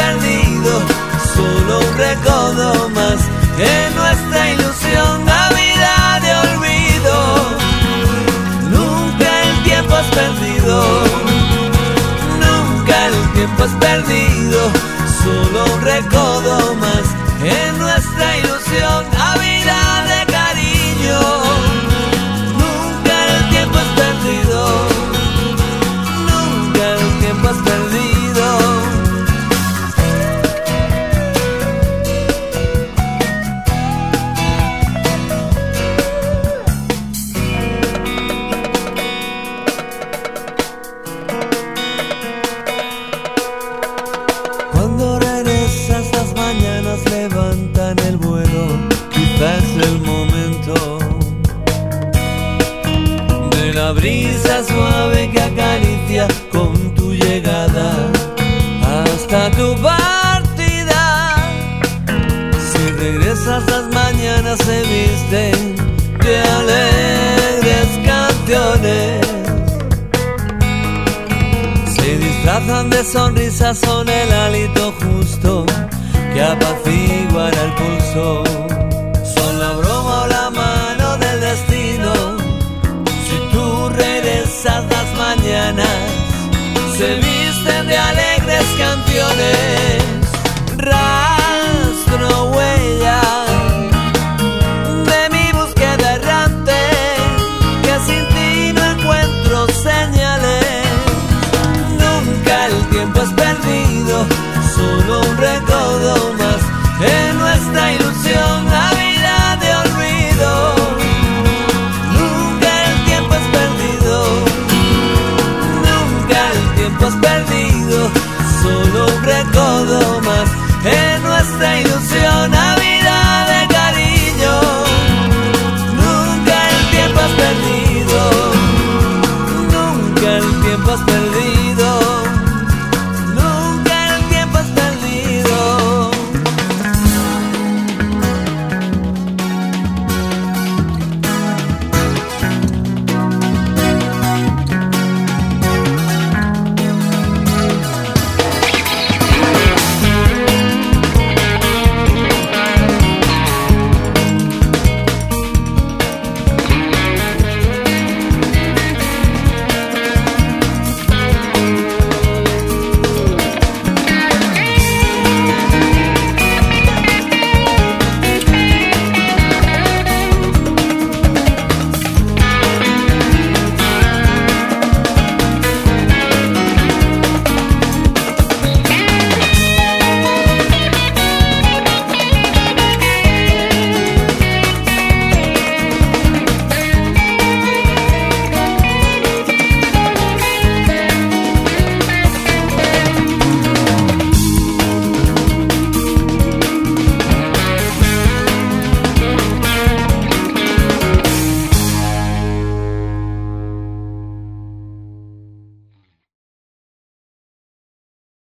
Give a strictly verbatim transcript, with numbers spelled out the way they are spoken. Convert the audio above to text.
perdido, solo un recodo más en nuestra ilusión, la vida de olvido. Nunca el tiempo es perdido, nunca el tiempo es perdido, solo un recodo más en nuestra ilusión, la vida de cariño. Nunca el tiempo es perdido, nunca el tiempo es perdido. Cuando regresas las mañanas levantan el vuelo, quizás el momento de la brisa suave que acaricia con tu llegada hasta tu partida. Si regresas las mañanas se visten de alegres canciones, se disfrazan de sonrisas, son el hálito justo que apaciguará el pulso, son la broma o la mano del destino. Si tú regresas las mañanas, se visten de alegres canciones, rastro, huella de mi búsqueda errante, que sin ti no encuentro señales. Nunca el tiempo es perdido, solo un recodo más en nuestra ilusión, la vida de olvido. Nunca el tiempo es perdido, nunca el tiempo es perdido, solo un recodo más en nuestra ilusión.